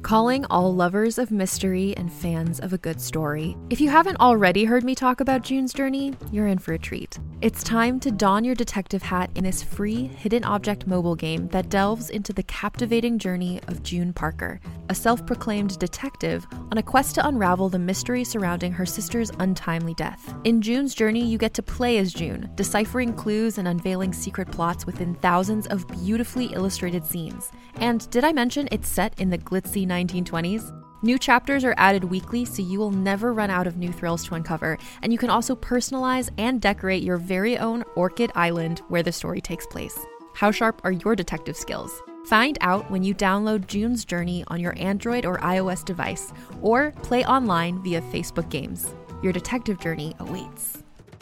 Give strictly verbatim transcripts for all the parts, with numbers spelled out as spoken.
Calling all lovers of mystery and fans of a good story. If you haven't already heard me talk about June's Journey, you're in for a treat. It's time to don your detective hat in this free hidden object mobile game that delves into the captivating journey of June Parker, a self-proclaimed detective on a quest to unravel the mystery surrounding her sister's untimely death. In June's Journey, you get to play as June, deciphering clues and unveiling secret plots within thousands of beautifully illustrated scenes. And did I mention it's set in the glitzy nineteen twenties? New chapters are added weekly, so you will never run out of new thrills to uncover, and you can also personalize and decorate your very own Orchid Island where the story takes place. How sharp are your detective skills? Find out when you download June's Journey on your Android or iOS device, or play online via Facebook Games. Your detective journey awaits.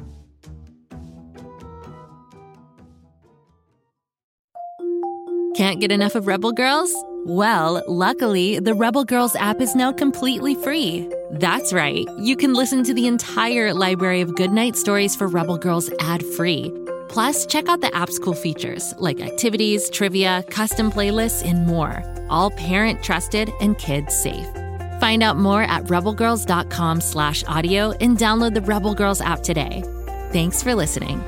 Can't get enough of Rebel Girls? Well, luckily, the Rebel Girls app is now completely free. That's right. You can listen to the entire library of goodnight stories for Rebel Girls ad-free. Plus, check out the app's cool features like activities, trivia, custom playlists, and more. All parent-trusted and kids-safe. Find out more at rebelgirls.com slash audio and download the Rebel Girls app today. Thanks for listening.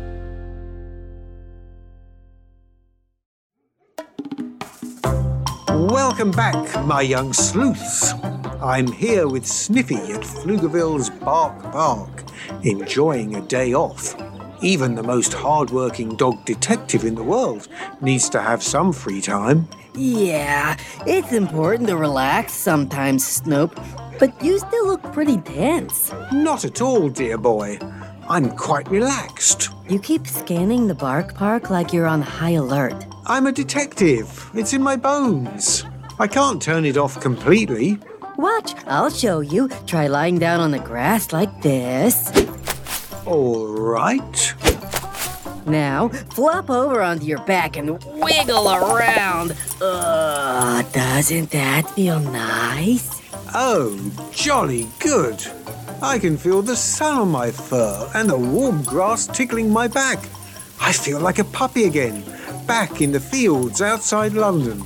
Welcome back, my young sleuths. I'm here with Sniffy at Pflugerville's Bark Park, enjoying a day off. Even the most hard-working dog detective in the world needs to have some free time. Yeah, it's important to relax sometimes, Snoop, but you still look pretty tense. Not at all, dear boy. I'm quite relaxed. You keep scanning the Bark Park like you're on high alert. I'm a detective. It's in my bones. I can't turn it off completely. Watch, I'll show you. Try lying down on the grass like this. All right. Now, flop over onto your back and wiggle around. Ugh, doesn't that feel nice? Oh, jolly good. I can feel the sun on my fur and the warm grass tickling my back. I feel like a puppy again, back in the fields outside London.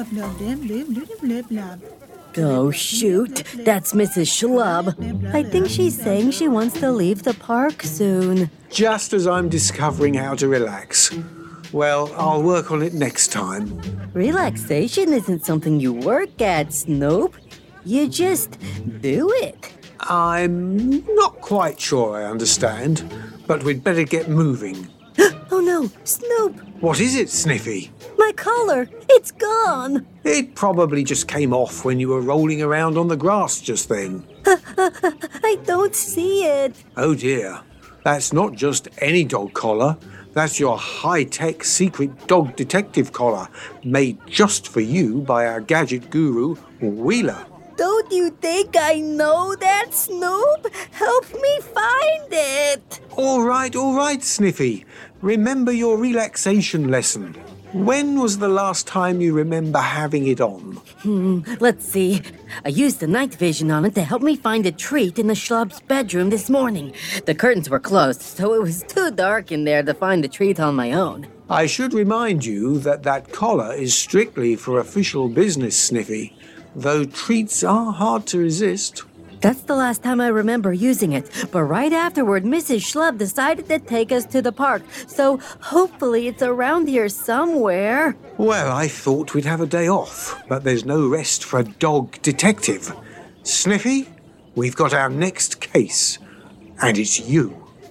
Oh, shoot. That's Missus Schlub. I think she's saying she wants to leave the park soon. Just as I'm discovering how to relax. Well, I'll work on it next time. Relaxation isn't something you work at, Snoop. You just do it. I'm not quite sure I understand, but we'd better get moving. Oh no, Snoop! What is it, Sniffy? My collar! It's gone! It probably just came off when you were rolling around on the grass just then. I don't see it. Oh dear. That's not just any dog collar. That's your high-tech secret dog detective collar, made just for you by our gadget guru, Wheeler. Don't you think I know that, Snoop? Help me find it. All right, all right, Sniffy. Remember your relaxation lesson. When was the last time you remember having it on? Hmm, let's see. I used the night vision on it to help me find a treat in the Schlub's bedroom this morning. The curtains were closed, so it was too dark in there to find the treat on my own. I should remind you that that collar is strictly for official business, Sniffy, though treats are hard to resist. That's the last time I remember using it, but right afterward, Missus Schlub decided to take us to the park, so hopefully it's around here somewhere. Well, I thought we'd have a day off, but there's no rest for a dog detective. Sniffy, we've got our next case, and it's you.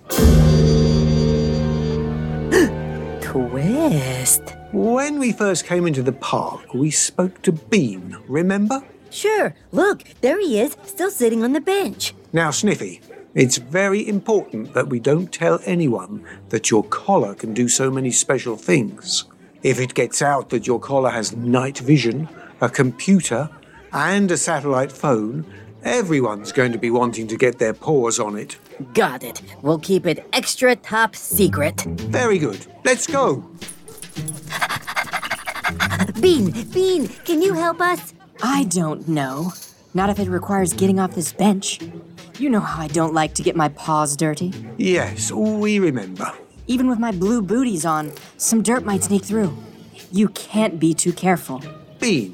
Twist. When we first came into the park, we spoke to Bean, remember? Sure. Look, there he is, still sitting on the bench. Now, Sniffy, it's very important that we don't tell anyone that your collar can do so many special things. If it gets out that your collar has night vision, a computer, and a satellite phone, everyone's going to be wanting to get their paws on it. Got it. We'll keep it extra top secret. Very good. Let's go. Bean, Bean, can you help us? I don't know. Not if it requires getting off this bench. You know how I don't like to get my paws dirty. Yes, we remember. Even with my blue booties on, some dirt might sneak through. You can't be too careful. Bean,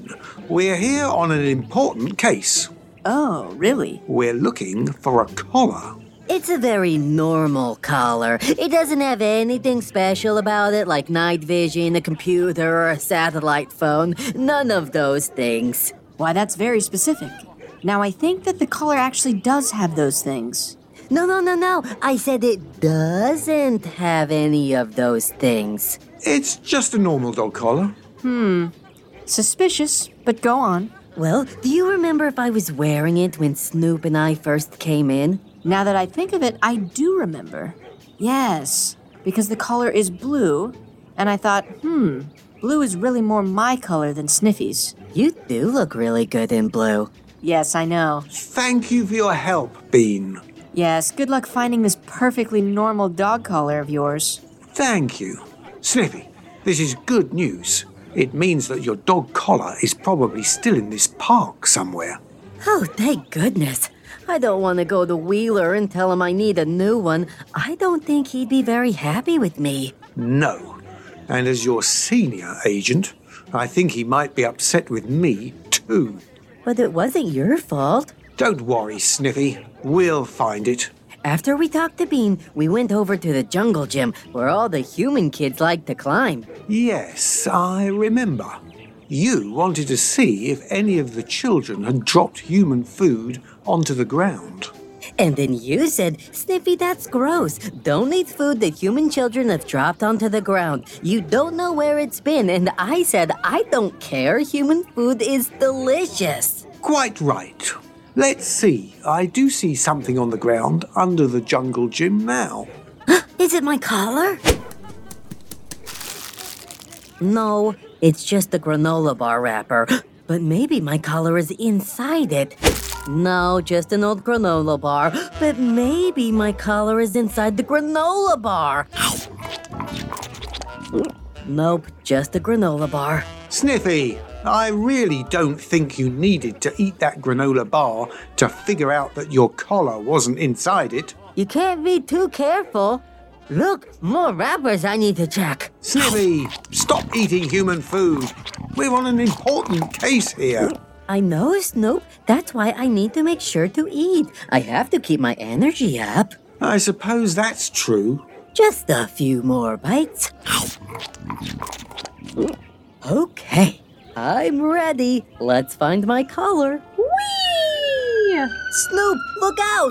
We're here on an important case. Oh, really? We're looking for a collar. It's a very normal collar. It doesn't have anything special about it, like night vision, a computer, or a satellite phone. None of those things. Why, that's very specific. Now, I think that the collar actually does have those things. No, no, no, no. I said it doesn't have any of those things. It's just a normal dog collar. Hmm. Suspicious, but go on. Well, do you remember if I was wearing it when Snoop and I first came in? Now that I think of it, I do remember. Yes, because the collar is blue, and I thought, hmm, blue is really more my color than Sniffy's. You do look really good in blue. Yes, I know. Thank you for your help, Bean. Yes, good luck finding this perfectly normal dog collar of yours. Thank you. Sniffy, this is good news. It means that your dog collar is probably still in this park somewhere. Oh, thank goodness. I don't want to go to Wheeler and tell him I need a new one. I don't think he'd be very happy with me. No. And as your senior agent, I think he might be upset with me, too. But it wasn't your fault. Don't worry, Sniffy. We'll find it. After we talked to Bean, we went over to the jungle gym where all the human kids like to climb. Yes, I remember. You wanted to see if any of the children had dropped human food onto the ground. And then you said, Sniffy, that's gross. Don't eat food that human children have dropped onto the ground. You don't know where it's been. And I said, I don't care. Human food is delicious. Quite right. Let's see. I do see something on the ground under the jungle gym now. Is it my collar? No, it's just a granola bar wrapper. But maybe my collar is inside it. No, just an old granola bar. But maybe my collar is inside the granola bar. Nope, just a granola bar. Sniffy, I really don't think you needed to eat that granola bar to figure out that your collar wasn't inside it. You can't be too careful. Look, more wrappers I need to check. Sniffy, stop eating human food. We're on an important case here. I know, Snoop. That's why I need to make sure to eat. I have to keep my energy up. I suppose that's true. Just a few more bites. Okay, I'm ready. Let's find my collar. Whee! Snoop, look out!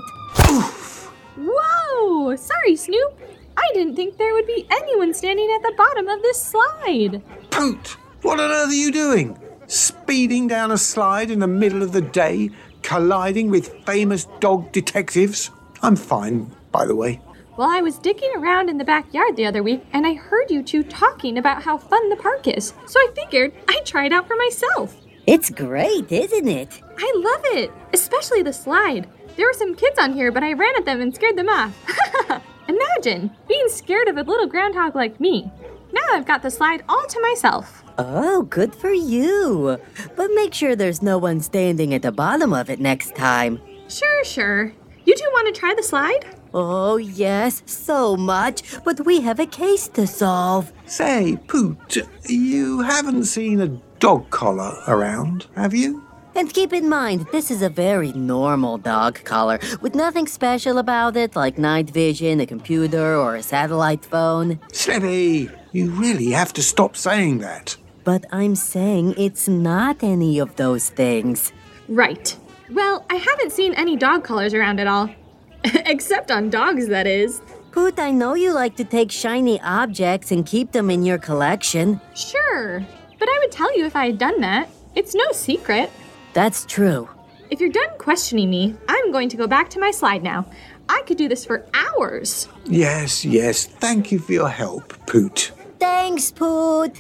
Whoa! Sorry, Snoop. I didn't think there would be anyone standing at the bottom of this slide. Poot! What on earth are you doing? Speeding down a slide in the middle of the day, colliding with famous dog detectives? I'm fine, by the way. Well, I was digging around in the backyard the other week, and I heard you two talking about how fun the park is. So I figured I'd try it out for myself. It's great, isn't it? I love it, especially the slide. There were some kids on here, but I ran at them and scared them off. Imagine being scared of a little groundhog like me. Now I've got the slide all to myself. Oh, good for you. But make sure there's no one standing at the bottom of it next time. Sure, sure. You two want to try the slide? Oh, yes, so much. But we have a case to solve. Say, Poot, you haven't seen a dog collar around, have you? And keep in mind, this is a very normal dog collar with nothing special about it, like night vision, a computer, or a satellite phone. Sniffy, you really have to stop saying that. But I'm saying it's not any of those things. Right. Well, I haven't seen any dog collars around at all. Except on dogs, that is. Poot, I know you like to take shiny objects and keep them in your collection. Sure. But I would tell you if I had done that. It's no secret. That's true. If you're done questioning me, I'm going to go back to my slide now. I could do this for hours. Yes, yes. Thank you for your help, Poot. Thanks, Poot.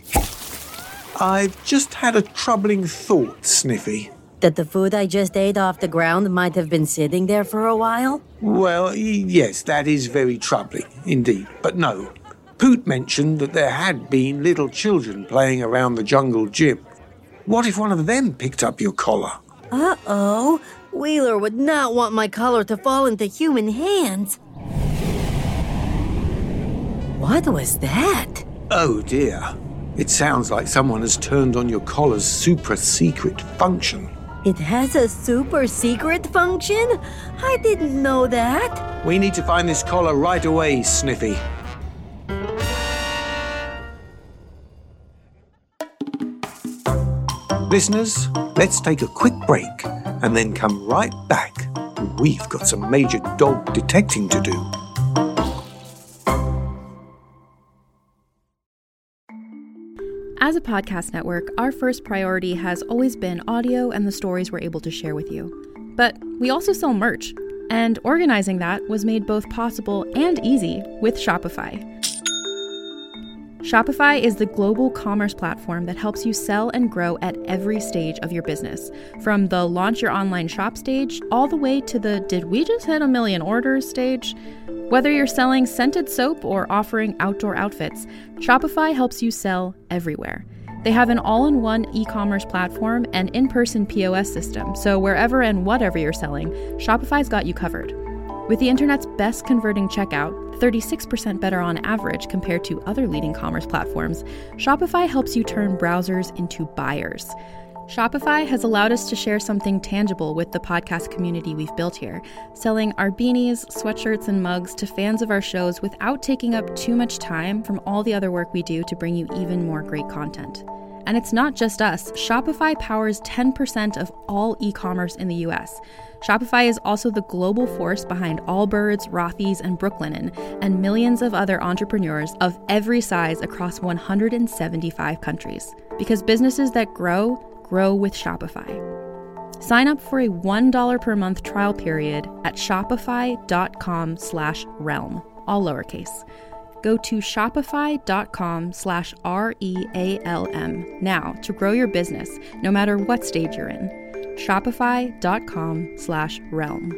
I've just had a troubling thought, Sniffy. That the food I just ate off the ground might have been sitting there for a while? Well, y- yes, that is very troubling, indeed. But no, Poot mentioned that there had been little children playing around the jungle gym. What if one of them picked up your collar? Uh-oh. Wheeler would not want my collar to fall into human hands. What was that? Oh dear. It sounds like someone has turned on your collar's super secret function. It has a super secret function? I didn't know that. We need to find this collar right away, Sniffy. Listeners, let's take a quick break and then come right back. We've got some major dog detecting to do. As a podcast network, our first priority has always been audio and the stories we're able to share with you. But we also sell merch, and organizing that was made both possible and easy with Shopify. Shopify is the global commerce platform that helps you sell and grow at every stage of your business, from the launch your online shop stage all the way to the did we just hit a million orders stage. Whether you're selling scented soap or offering outdoor outfits, Shopify helps you sell everywhere. They have an all-in-one e-commerce platform and in-person P O S system, so wherever and whatever you're selling, Shopify's got you covered. With the internet's best converting checkout, thirty-six percent better on average compared to other leading commerce platforms, Shopify helps you turn browsers into buyers. Shopify has allowed us to share something tangible with the podcast community we've built here, selling our beanies, sweatshirts, and mugs to fans of our shows without taking up too much time from all the other work we do to bring you even more great content. And it's not just us. Shopify powers ten percent of all e-commerce in the U S. Shopify is also the global force behind Allbirds, Rothy's, and Brooklinen, and millions of other entrepreneurs of every size across one hundred seventy-five countries. Because businesses that grow, grow with Shopify. Sign up for a one dollar per month trial period at shopify.com slash realm, all lowercase. Go to shopify.com slash R-E-A-L-M now to grow your business, no matter what stage you're in. Shopify.com slash realm.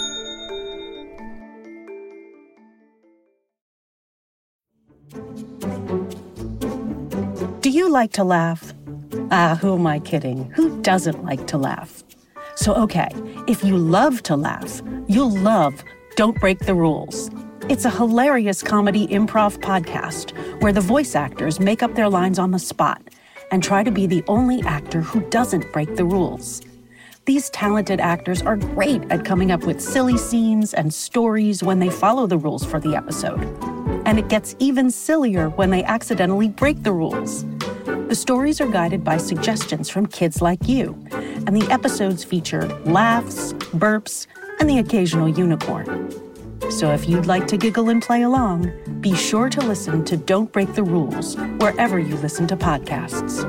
Do you like to laugh? Ah, who am I kidding? Who doesn't like to laugh? So, okay, if you love to laugh, you'll love Don't Break the Rules. It's a hilarious comedy improv podcast where the voice actors make up their lines on the spot and try to be the only actor who doesn't break the rules. These talented actors are great at coming up with silly scenes and stories when they follow the rules for the episode. And it gets even sillier when they accidentally break the rules. The stories are guided by suggestions from kids like you, and the episodes feature laughs, burps, and the occasional unicorn. So if you'd like to giggle and play along, be sure to listen to Don't Break the Rules wherever you listen to podcasts.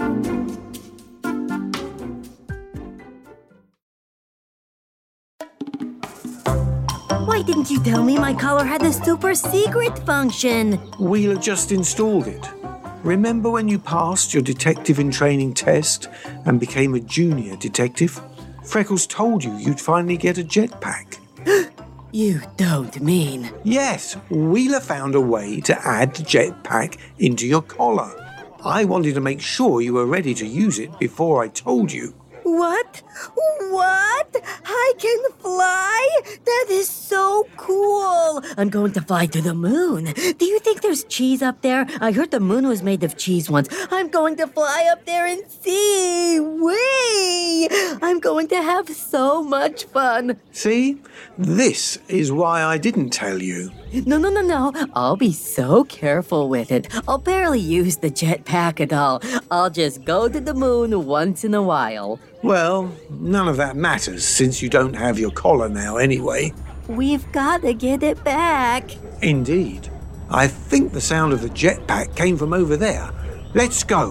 Why didn't you tell me my collar had a super secret function? Wheeler just installed it. Remember when you passed your detective in training test and became a junior detective? Freckles told you you'd finally get a jetpack. You don't mean... Yes, Wheeler found a way to add the jetpack into your collar. I wanted to make sure you were ready to use it before I told you. What? What? I can fly? That is so cool. I'm going to fly to the moon. Do you think there's cheese up there? I heard the moon was made of cheese once. I'm going to fly up there and see. Whee! I'm going to have so much fun. See? This is why I didn't tell you. No, no, no, no. I'll be so careful with it. I'll barely use the jetpack at all. I'll just go to the moon once in a while. Well, none of that matters since you don't have your collar now anyway. We've got to get it back. Indeed. I think the sound of the jetpack came from over there. Let's go.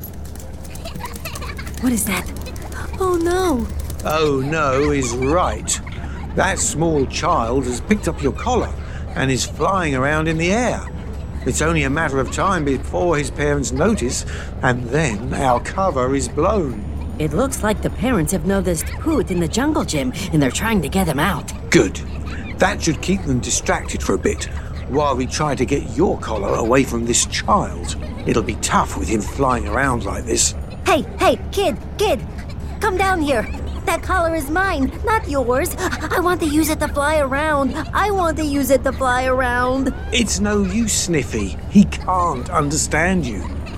What is that? Oh, no. Oh, no is right. That small child has picked up your collar and is flying around in the air. It's only a matter of time before his parents notice, and then our cover is blown. It looks like the parents have noticed Hoot in the jungle gym, and they're trying to get him out. Good. That should keep them distracted for a bit, while we try to get your collar away from this child. It'll be tough with him flying around like this. Hey, hey, kid, kid, come down here. That collar is mine, not yours. I want to use it to fly around. I want to use it to fly around. It's no use, Sniffy. He can't understand you.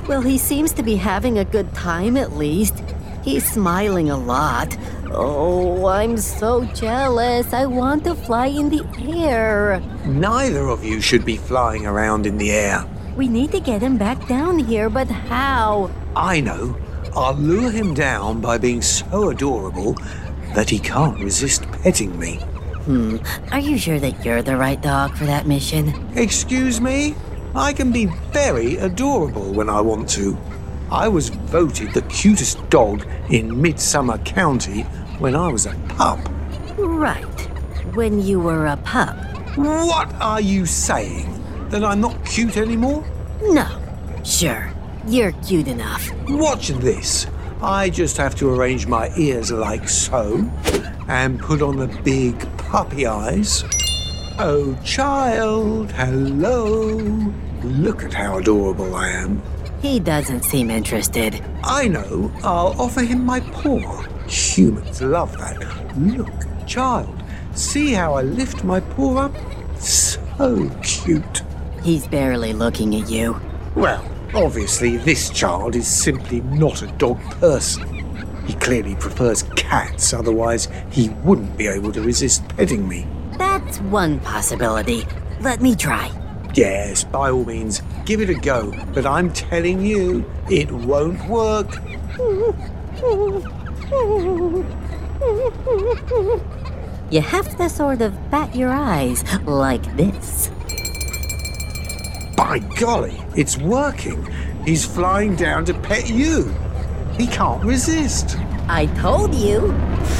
Well, he seems to be having a good time at least. He's smiling a lot. Oh, I'm so jealous. I want to fly in the air. Neither of you should be flying around in the air. We need to get him back down here, but how? I know. I'll lure him down by being so adorable that he can't resist petting me. Hmm, are you sure that you're the right dog for that mission? Excuse me? I can be very adorable when I want to. I was voted the cutest dog in Midsummer County when I was a pup. Right, when you were a pup. What are you saying? That I'm not cute anymore? No, sure, you're cute enough. Watch this. I just have to arrange my ears like so and put on the big puppy eyes. Oh, child, hello. Look at how adorable I am. He doesn't seem interested. I know. I'll offer him my paw. Humans love that. Look, child. See how I lift my paw up? So cute. He's barely looking at you. Well, obviously this child is simply not a dog person. He clearly prefers cats, otherwise he wouldn't be able to resist petting me. That's one possibility. Let me try. Yes, by all means, give it a go. But I'm telling you, it won't work. You have to sort of bat your eyes like this. By golly, it's working. He's flying down to pet you. He can't resist. I told you.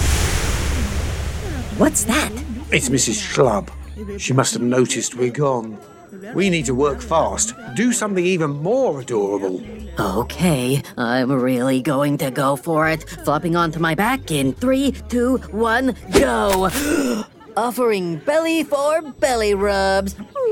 What's that? It's Missus Schlub. She must have noticed we're gone. We need to work fast. Do something even more adorable. Okay, I'm really going to go for it. Flopping onto my back in three, two, one, go. Offering belly for belly rubs.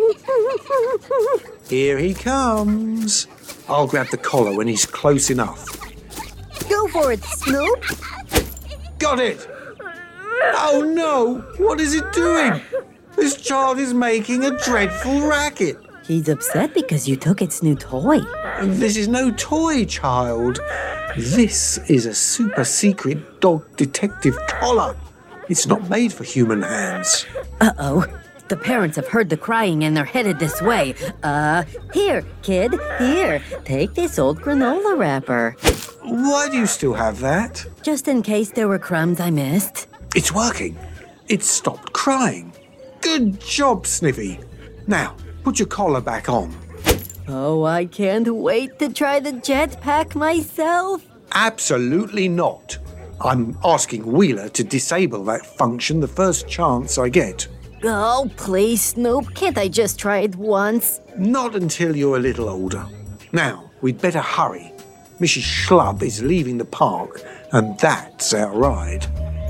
Here he comes. I'll grab the collar when he's close enough. Go for it, Snoop. Got it! Oh no! What is it doing? This child is making a dreadful racket. He's upset because you took its new toy. This is no toy, child. This is a super secret dog detective collar. It's not made for human hands. Uh-oh. The parents have heard the crying and they're headed this way. Uh, here, kid, here. Take this old granola wrapper. Why do you still have that? Just in case there were crumbs I missed. It's working. It's stopped crying. Good job, Sniffy. Now, put your collar back on. Oh, I can't wait to try the jetpack myself. Absolutely not. I'm asking Wheeler to disable that function the first chance I get. Oh, please, Snoop. Can't I just try it once? Not until you're a little older. Now, we'd better hurry. Missus Schlub is leaving the park, and that's our ride.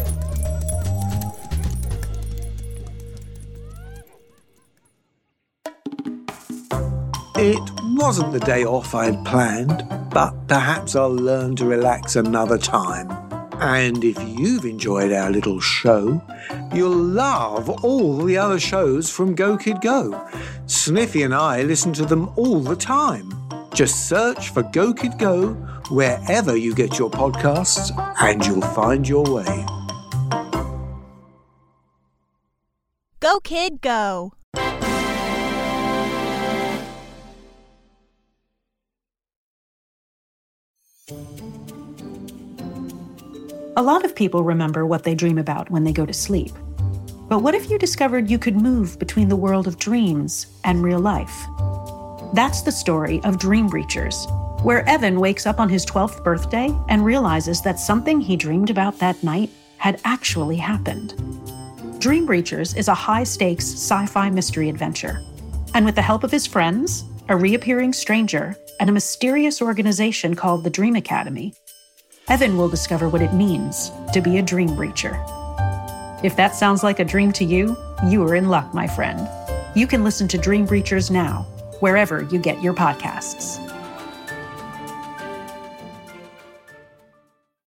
It wasn't the day off I had planned, but perhaps I'll learn to relax another time. And if you've enjoyed our little show, you'll love all the other shows from Go Kid Go. Sniffy and I listen to them all the time. Just search for Go Kid Go wherever you get your podcasts, and you'll find your way. Go Kid Go! A lot of people remember what they dream about when they go to sleep. But what if you discovered you could move between the world of dreams and real life? That's the story of Dream Breachers, where Evan wakes up on his twelfth birthday and realizes that something he dreamed about that night had actually happened. Dream Breachers is a high-stakes sci-fi mystery adventure. And with the help of his friends, a reappearing stranger, and a mysterious organization called the Dream Academy, Evan will discover what it means to be a dream breacher. If that sounds like a dream to you, you are in luck, my friend. You can listen to Dream Breachers now, wherever you get your podcasts.